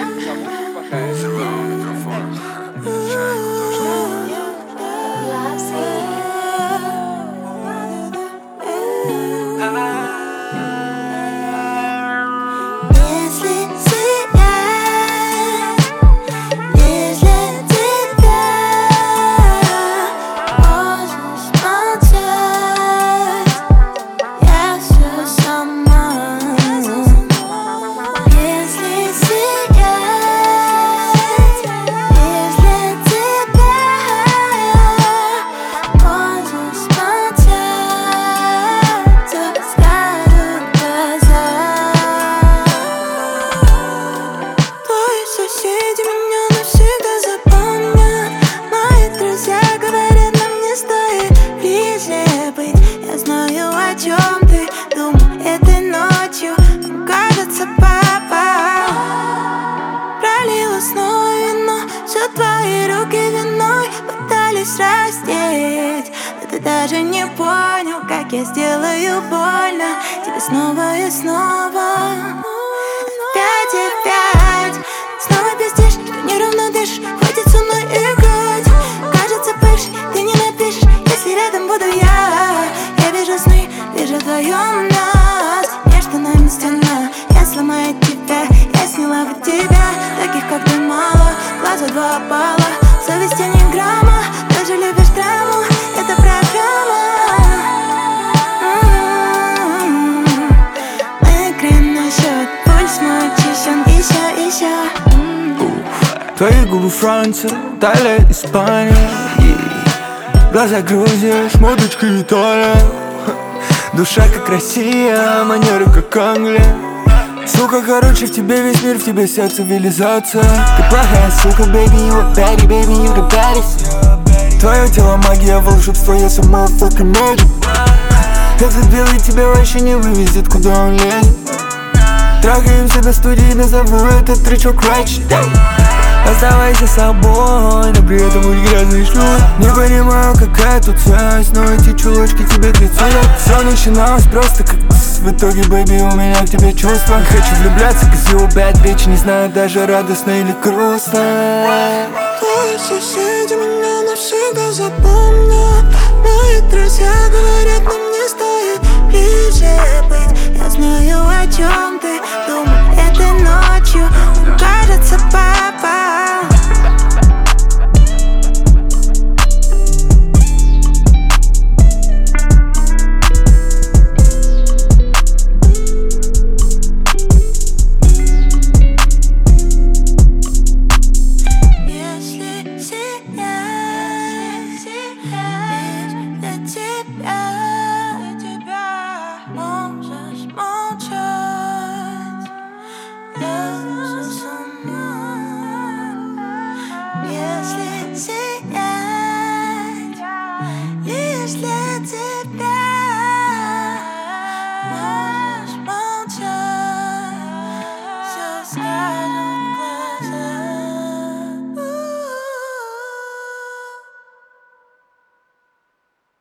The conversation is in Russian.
Раздеть, но ты даже не понял, как я сделаю больно тебе снова и снова. Опять и опять, снова пиздишь, что неровно дышишь. Хватит со мной играть. Кажется, бывший, ты не напишешь, если рядом буду я. Я вижу сны, вижу вдвоем нас. Между нами стена, я сломаю тебя. Я сняла бы тебя, таких как ты мало. Глаза два опала, совести ни грамма. Даже любишь драму, это программа. Мы играем на счет, пульс мой очищен. Еще. Твои губы Франция, Италия, Испания. Глаза Грузия, шмоточка Италия. Душа как Россия, манеры как Англия. Сука, короче, в тебе весь мир, в тебе вся цивилизация. Ты плохая сука, baby, you a baddie, baby, you the baddest. Твое тело магия, волшебство, я сам motherfucking magic. Этот белый тебя вообще не вывезет, куда он лезет. Трахаемся до студии, назову этот тречок Ratchet. Оставайся собой, но при этом будь грязный шлюз. Не понимаю, какая тут связь, но эти чулочки тебе к лицу. Все начиналось просто как в итоге, baby, у меня к тебе чувства. Не хочу влюбляться, cause you a bad bitch. Не знаю даже радостно или грустно. Твои соседи меня навсегда запомнят. Мои друзья говорят, нам не стоит ближе быть. Я знаю, о чем ты думал этой ночью. Кажется, папа. Если